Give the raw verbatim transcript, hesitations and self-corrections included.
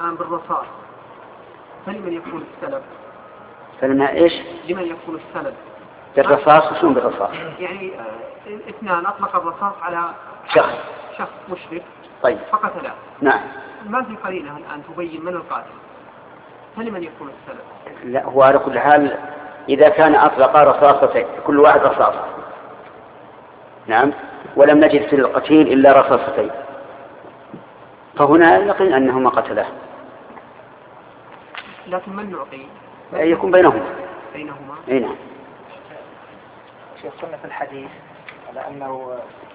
الآن بالرصاص فلمن يكون السلب؟ فلما إيش؟ لمن يكون السلب؟ بالرصاص وشون بالرصاص؟ يعني آه اثنان أطلق الرصاص على شخص شخص مشرك طيب فقتله. نعم. ما في قرينة الآن تبين من القاتل، فلمن يكون السلب؟ لا هو على كل حال إذا كان أطلق رصاصتين كل واحد رصاصة نعم ولم نجد في القتيل إلا رصاصتين فهنا يقين أنهما قتله. لكن من نعطي؟ يكون بينهما بينهما. اي نعم. شيخ قلنا في الحديث على أنه